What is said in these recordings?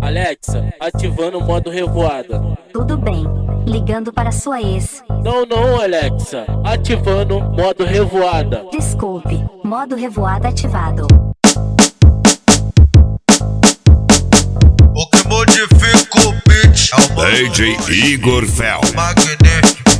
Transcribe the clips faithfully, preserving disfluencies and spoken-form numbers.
Alexa, ativando o modo revoada. Tudo bem, ligando para sua ex. Não, não, Alexa, ativando modo revoada. Desculpe, modo revoada ativado. O que modifica o beat é o D J Igor Fel. magnético,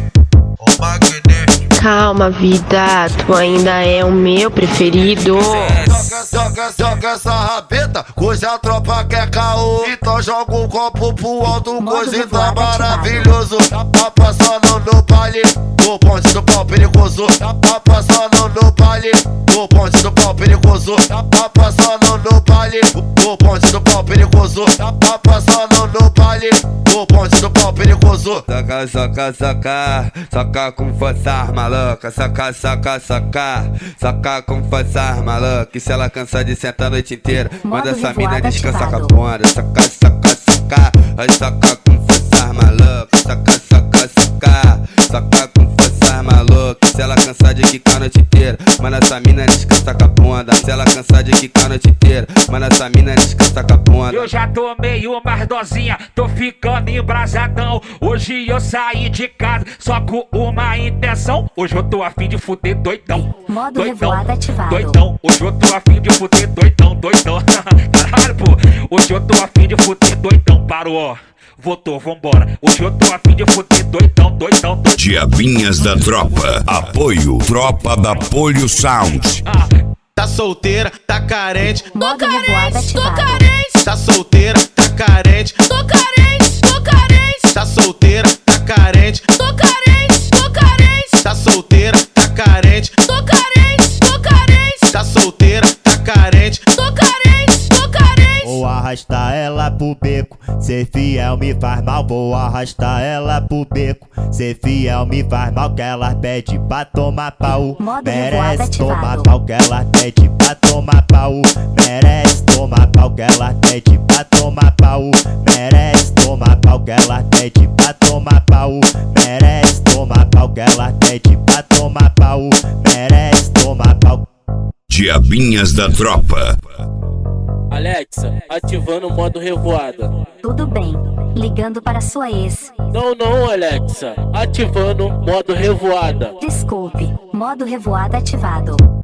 o magnético. Calma, vida, tu ainda é o meu preferido. Joga, joga, joga essa rabeta, hoje a tropa quer caô. Então joga um copo pro alto, coisa tá maravilhoso. Tá passando no baile, o ponte do pau perigoso. Tá passando no baile, o ponte do pau perigoso. Tá passando no baile, o ponte do pau perigoso. Tá passando no baile, o ponte do pau perigoso. Saca, saca, saca, saca com força maluca. Saca, saca, saca, saca com força maluca. E se ela cansar de sentar a noite inteira, manda essa mina descansar com a ponta. Saca, saca, saca, vai sacar com força maluca. Saca, saca, saca, saca com força maluca. Se ela cansar de quicar a noite inteira, manda essa mina descansar com a bunda. Se ela cansar de quicar a noite inteira, manda essa mina descansar com a bunda. Eu já tomei umas dozinha, tô ficando embrasadão. Hoje eu saí de casa só com uma intenção. Hoje eu tô afim de fuder doidão. Modo Doidão, revoada ativado. doidão. Hoje eu tô afim de fuder doidão, doidão. Caralho, pô. Hoje eu tô afim de fuder doidão. Parou, ó. Voltou, vambora. Hoje eu tô afim de fuder doidão, doidão, doidão. Diabinhas da Tropa. Apoio Tropa da Polio Sound. Ah, Tá solteira, tá carente, Modo revoada ativado. tá solteira, tá carente, Tô carente, tô carente, tá solteira, tá carente, tô carente, tô carente, tá solteira, tá carente, tô carente, tô carente, tá solteira, tá carente. tô carente, tô carente. Vou arrastar ela pro beco, ser fiel me faz mal. Vou arrastar ela pro beco, ser fiel me faz mal. Que ela pede pra tomar pau, Modo revoada merece ativado. tomar pau. Que ela pede pra tomar pau, merece tomar pau. Que ela pede pra tomar pau, merece tomar pau. Que ela pede pra tomar pau, merece tomar pau. Que ela pede pra tomar pau, merece tomar pau. Diabinhas da Tropa. Alexa, ativando o modo revoada. Tudo bem, ligando para sua ex. Não, não, Alexa, ativando modo revoada. Desculpe, modo revoada ativado.